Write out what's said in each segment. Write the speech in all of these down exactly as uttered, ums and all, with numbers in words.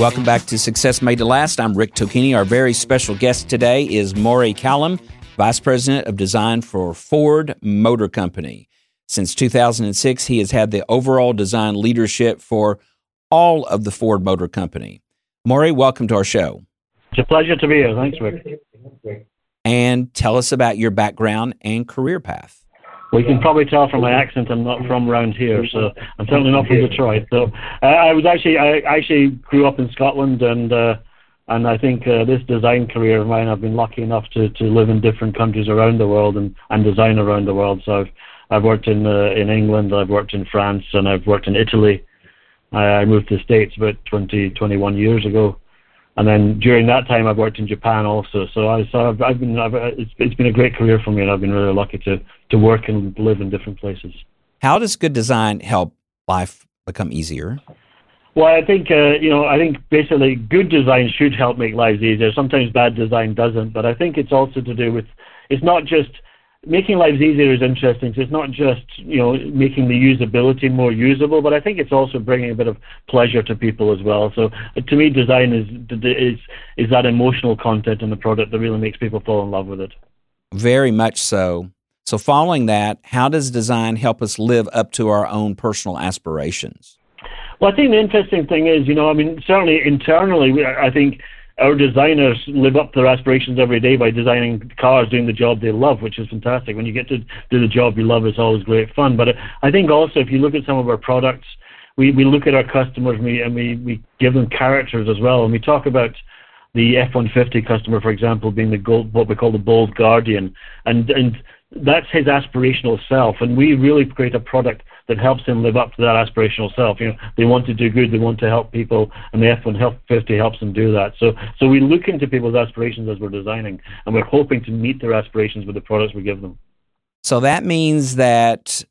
Welcome back to Success Made to Last. I'm Rick Tocchini. Our very special guest today is Maury Callum, Vice President of Design for Ford Motor Company. Since two thousand six, he has had the overall design leadership for all of the Ford Motor Company. Maury, welcome to our show. It's a pleasure to be here. Thanks, Rick. And tell us about your background and career path. Well, you can probably tell from my accent I'm not from around here, so I'm certainly not from Detroit. So uh, I was actually I actually grew up in Scotland, and uh, and I think uh, this design career of mine, I've been lucky enough to, to live in different countries around the world and, and design around the world. So I've I've worked in uh, in England, I've worked in France, and I've worked in Italy. I, I moved to the States about twenty, twenty-one years ago. And then during that time, I've worked in Japan also. So, I, so I've, I've been, I've, it's, it's been a great career for me, and I've been really lucky to, to work and live in different places. How does good design help life become easier? Well, I think, uh, you know, I think basically good design should help make lives easier. Sometimes bad design doesn't, but I think it's also to do with, it's not just, making lives easier is interesting. So it's not just, you know, making the usability more usable, but I think it's also bringing a bit of pleasure to people as well. So uh, to me, design is is is that emotional content in the product that really makes people fall in love with it. Very much so. So following that, how does design help us live up to our own personal aspirations? Well, I think the interesting thing is, you know, I mean, certainly internally, we, I think our designers live up to their aspirations every day by designing cars, doing the job they love, which is fantastic. When you get to do the job you love, it's always great fun. But I think also if you look at some of our products, we, we look at our customers and, we, and we, we give them characters as well. And we talk about the F one fifty customer, for example, being the gold, what we call the bold guardian. And, and that's his aspirational self. And we really create a product that helps him live up to that aspirational self. You know, they want to do good, they want to help people, and the F one fifty helps them do that. So, so we look into people's aspirations as we're designing, and we're hoping to meet their aspirations with the products we give them. So that means that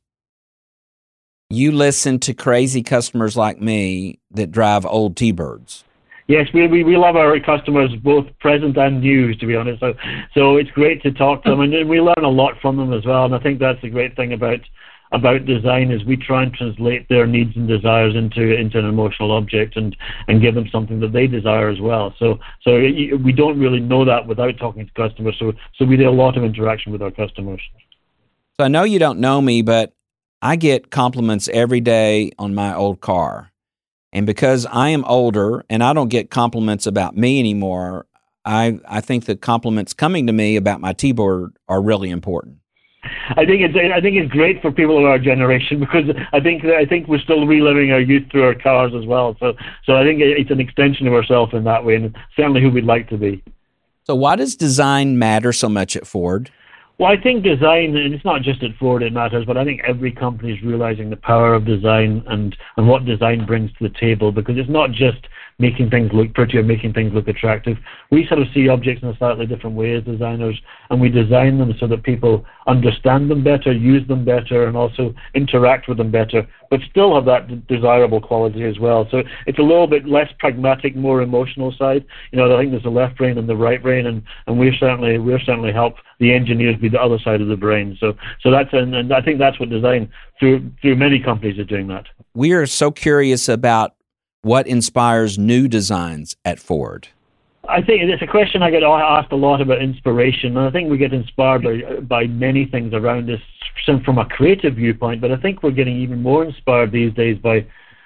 you listen to crazy customers like me that drive old T-Birds. Yes, we, we we love our customers, both present and new, to be honest. So, so it's great to talk to them, and we learn a lot from them as well. And I think that's the great thing about about design is we try and translate their needs and desires into into an emotional object and and give them something that they desire as well. So so it, we don't really know that without talking to customers. So so we do a lot of interaction with our customers. So I know you don't know me, but I get compliments every day on my old car. And because I am older and I don't get compliments about me anymore, I I think the compliments coming to me about my T-Bird are really important. I think it's I think it's great for people of our generation because I think I think we're still reliving our youth through our cars as well. So so I think it's an extension of ourselves in that way, and certainly who we'd like to be. So why does design matter so much at Ford? Well, I think design, and it's not just at Ford it matters, but I think every company is realizing the power of design and, and what design brings to the table, because it's not just making things look pretty or making things look attractive. We sort of see objects in a slightly different way as designers, and we design them so that people understand them better, use them better, and also interact with them better, but still have that d- desirable quality as well. So it's a little bit less pragmatic, more emotional side. You know, I think there's the left brain and the right brain, and, and we certainly we certainly help the engineers be the other side of the brain. So so that's and, and I think that's what design through through many companies are doing that. We are so curious about what inspires new designs at Ford. I think it's a question I get asked a lot about inspiration, and I think we get inspired by, by many things around us from a creative viewpoint, but I think we're getting even more inspired these days by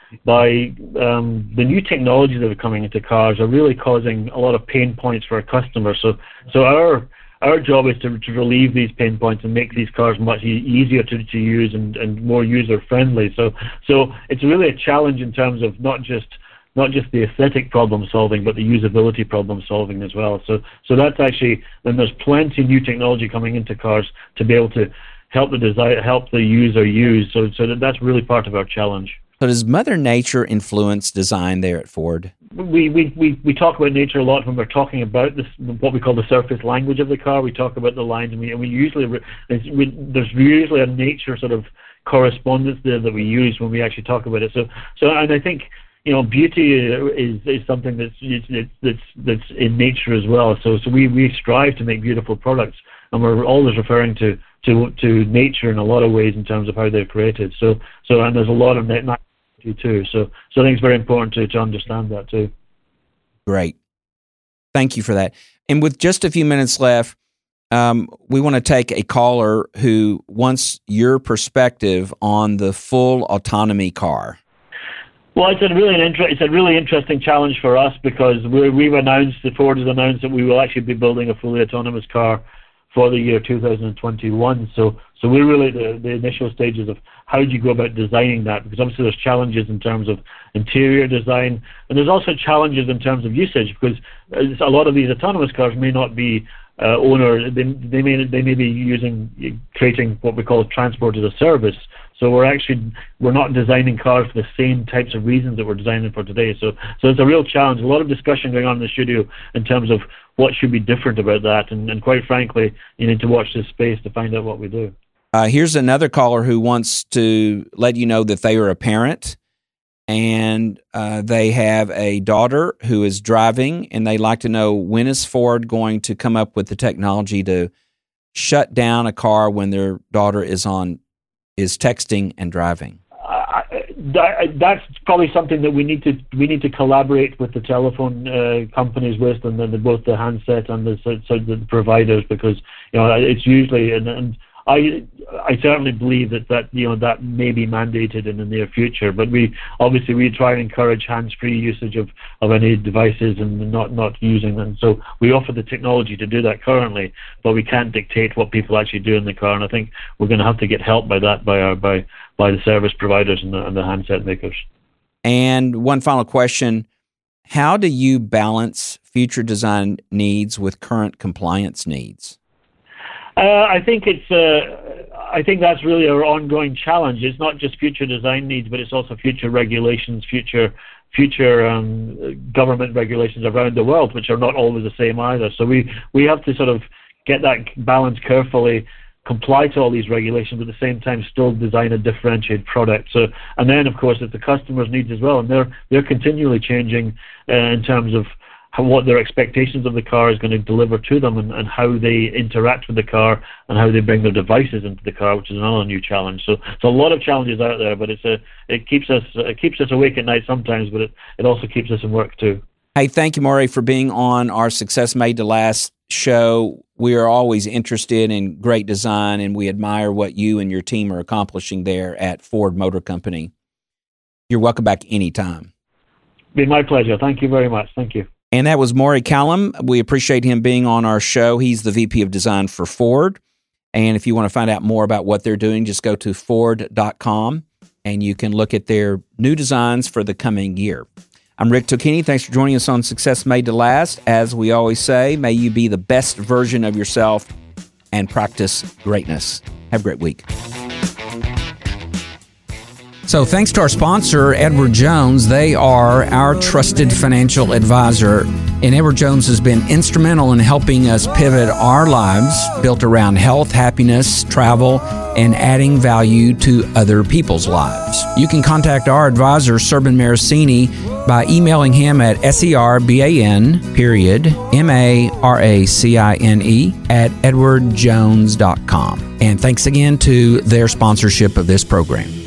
by um, the new technologies that are coming into cars are really causing a lot of pain points for our customers. So so our Our job is to, to relieve these pain points and make these cars much e- easier to, to use and, and more user-friendly. So so it's really a challenge in terms of not just not just the aesthetic problem solving, but the usability problem solving as well. So so that's actually, then there's plenty of new technology coming into cars to be able to help the design, help the user use. So so that, that's really part of our challenge. So does Mother Nature influence design there at Ford? We, we, we, we talk about nature a lot when we're talking about this, what we call the surface language of the car. We talk about the lines, and we, and we usually we, there's usually a nature sort of correspondence there that we use when we actually talk about it. So so and I think, you know, beauty is is something that's it's, that's that's in nature as well. So so we, we strive to make beautiful products, and we're always referring to to to nature in a lot of ways in terms of how they're created. So so and there's a lot of net too. So so I think it's very important to, to understand that too. Great. Thank you for that. And with just a few minutes left, um, we want to take a caller who wants your perspective on the full autonomy car. Well, it's a really an inter- it's a really interesting challenge for us because we we've announced, the Ford has announced that we will actually be building a fully autonomous car for the year two thousand twenty-one. So so we're really the, the initial stages of how do you go about designing that, because obviously there's challenges in terms of interior design, and there's also challenges in terms of usage, because a lot of these autonomous cars may not be uh, owner, they, they may they may be using, creating what we call transport as a service. So we're actually, we're not designing cars for the same types of reasons that we're designing for today. So so it's a real challenge. A lot of discussion going on in the studio in terms of what should be different about that. And, and quite frankly, you need to watch this space to find out what we do. Uh, here's another caller who wants to let you know that they are a parent and uh, they have a daughter who is driving, and they'd like to know, when is Ford going to come up with the technology to shut down a car when their daughter is on is texting and driving? Uh, that, that's probably something that we need to we need to collaborate with the telephone uh, companies with, and then the, both the handset and the, so, so the providers, because you know it's usually and, and I I certainly believe that, that you know that may be mandated in the near future. But we obviously we try and encourage hands-free usage of, of any devices and not not using them. So we offer the technology to do that currently, but we can't dictate what people actually do in the car. And I think we're going to have to get help by that by our by by the service providers and the, and the handset makers. And one final question: how do you balance future design needs with current compliance needs? Uh, I think it's. Uh, I think that's really our ongoing challenge. It's not just future design needs, but it's also future regulations, future future um, government regulations around the world, which are not always the same either. So we we have to sort of get that balance carefully, comply to all these regulations, but at the same time still design a differentiated product. So, and then of course it's the customer's needs as well, and they're they're continually changing uh, in terms of how, what their expectations of the car is going to deliver to them, and, and how they interact with the car and how they bring their devices into the car, which is another new challenge. So, so a lot of challenges out there, but it's a it keeps us it keeps us awake at night sometimes, but it, it also keeps us in work too. Hey, thank you, Maury, for being on our Success Made to Last show. We are always interested in great design, and we admire what you and your team are accomplishing there at Ford Motor Company. You're welcome back anytime. Been my pleasure. Thank you very much. Thank you. And that was Maury Callum. We appreciate him being on our show. He's the V P of Design for Ford. And if you want to find out more about what they're doing, just go to Ford dot com, and you can look at their new designs for the coming year. I'm Rick Tocchini. Thanks for joining us on Success Made to Last. As we always say, may you be the best version of yourself and practice greatness. Have a great week. So thanks to our sponsor, Edward Jones. They are our trusted financial advisor, and Edward Jones has been instrumental in helping us pivot our lives built around health, happiness, travel, and adding value to other people's lives. You can contact our advisor, Serban Maracini, by emailing him at serban, period, M A R A C I N E, at edward jones dot com. And thanks again to their sponsorship of this program.